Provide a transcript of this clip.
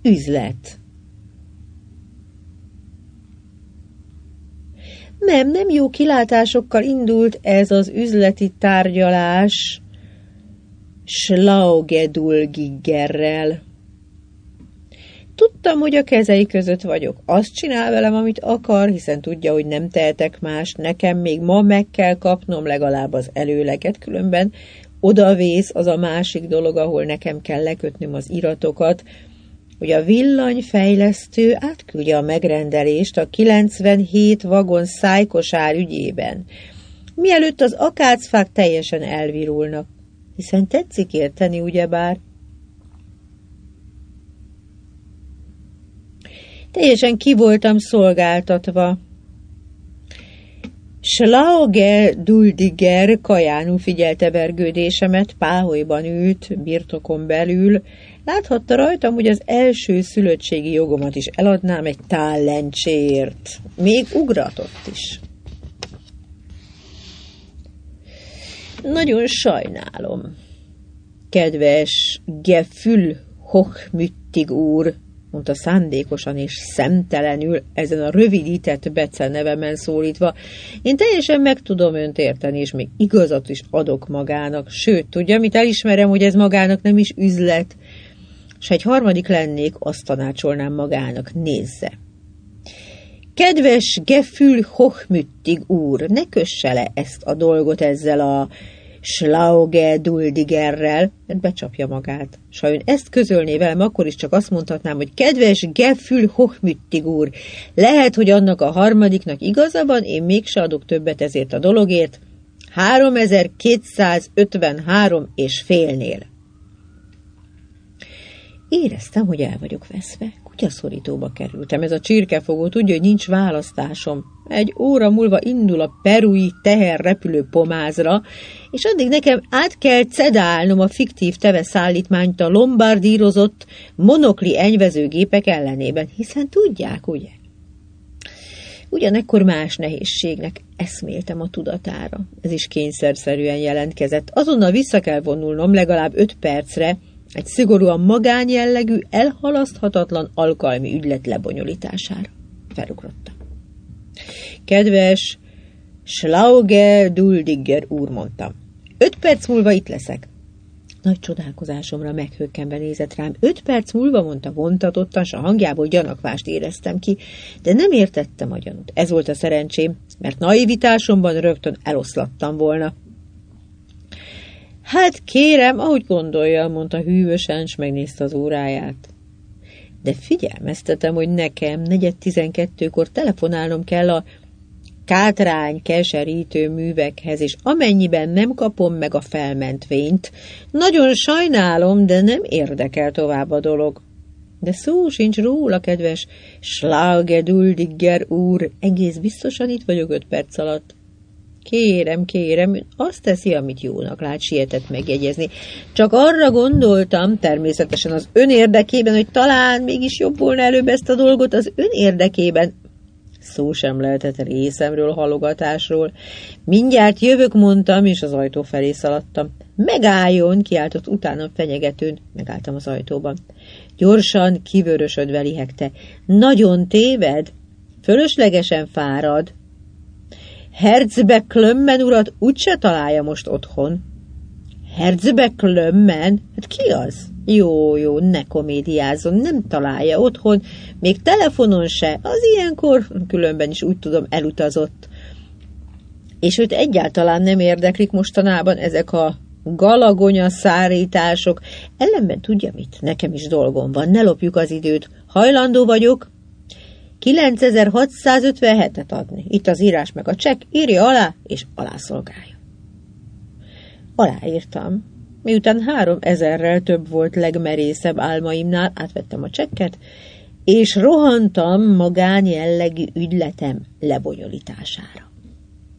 üzlet. Nem jó kilátásokkal indult ez az üzleti tárgyalás Schlaugedulgiggerrel. Tudtam, hogy a kezei között vagyok. Azt csinál velem, amit akar, hiszen tudja, hogy nem tehetek más. Nekem még ma meg kell kapnom legalább az előleget, különben odavész az a másik dolog, ahol nekem kell lekötnöm az iratokat, hogy a villanyfejlesztő átküldje a megrendelést a 97 vagon szájkosár ügyében, mielőtt az akácfák teljesen elvirulnak, hiszen tetszik érteni, ugyebár. Teljesen ki voltam szolgáltatva. Schlaugeduldiger kajánul figyelte vergődésemet, páholyban ült, birtokon belül. Láthatta rajtam, hogy az első szülöttségi jogomat is eladnám egy tál lencséért. Még ugratott is. Nagyon sajnálom, kedves Gefülhochmütig úr, mondta szándékosan és szemtelenül, ezen a rövidített becenevemen szólítva. Én teljesen meg tudom önt érteni, és még igazat is adok magának. Sőt, tudja, mit elismerem, hogy ez magának nem is üzlet. S egy harmadik lennék, azt tanácsolnám magának, nézze. Kedves Gefülhochmütig úr, ne kösse le ezt a dolgot ezzel a Schlaugeduldigerrel, mert becsapja magát. S ha ön ezt közölné velem, akkor is csak azt mondhatnám, hogy kedves Gefülhochmütig úr, lehet, hogy annak a harmadiknak igaza van, én mégse adok többet ezért a dologért, 3253 és félnél. Éreztem, hogy el vagyok veszve. Kutyaszorítóba kerültem. Ez a csirkefogó tudja, hogy nincs választásom. Egy óra múlva indul a perui teherrepülő pomázra, és addig nekem át kell cedálnom a fiktív teveszállítmányt a lombardírozott monokli enyvezőgépek ellenében, hiszen tudják, ugye? Ugyanekkor más nehézségnek eszméltem a tudatára. Ez is kényszerszerűen jelentkezett. Azonnal vissza kell vonulnom legalább 5 percre, egy szigorúan magánjellegű, elhalaszthatatlan alkalmi ügylet lebonyolítására. Felugrottam. Kedves Schlaugeduldiger úr, mondtam. 5 perc múlva itt leszek. Nagy csodálkozásomra meghökkenve nézett rám. 5 perc múlva, mondta vontatottan, s a hangjából gyanakvást éreztem ki, de nem értettem a gyanút. Ez volt a szerencsém, mert naivitásomban rögtön eloszlattam volna. Hát kérem, ahogy gondolja, mondta hűvösen, s megnézte az óráját. De figyelmeztetem, hogy nekem 4:12-kor telefonálnom kell a kátrány keserítő művekhez, és amennyiben nem kapom meg a felmentvényt, nagyon sajnálom, de nem érdekel tovább a dolog. De szó sincs róla, kedves Schlaugeduldiger úr, egész biztosan itt vagyok 5 perc alatt. Kérem, azt teszi, amit jónak lát, sietett megjegyezni. Csak arra gondoltam, természetesen az ön érdekében, hogy talán mégis jobb volna előbb ezt a dolgot az ön érdekében. Szó sem lehetett részemről, halogatásról. Mindjárt jövök, mondtam, és az ajtó felé szaladtam. Megálljon, kiáltott utána fenyegetőn. Megálltam az ajtóban. Gyorsan, kivörösödve lihegte. Nagyon téved? Fölöslegesen fárad. Herzbeklömmen urat úgyse találja most otthon. Herzbeklömmen? Hát ki az? Jó, ne komédiázzon, nem találja otthon, még telefonon se, az ilyenkor, különben is úgy tudom, elutazott. És őt egyáltalán nem érdeklik mostanában ezek a galagonya szárítások. Ellenben tudja mit? Nekem is dolgom van, ne lopjuk az időt. Hajlandó vagyok 9657-et adni. Itt az írás meg a csekk, írja alá, és alászolgálja. Aláírtam. Miután 3000-rel több volt legmerészebb álmaimnál, átvettem a csekket, és rohantam magánjellegű ügyletem lebonyolítására.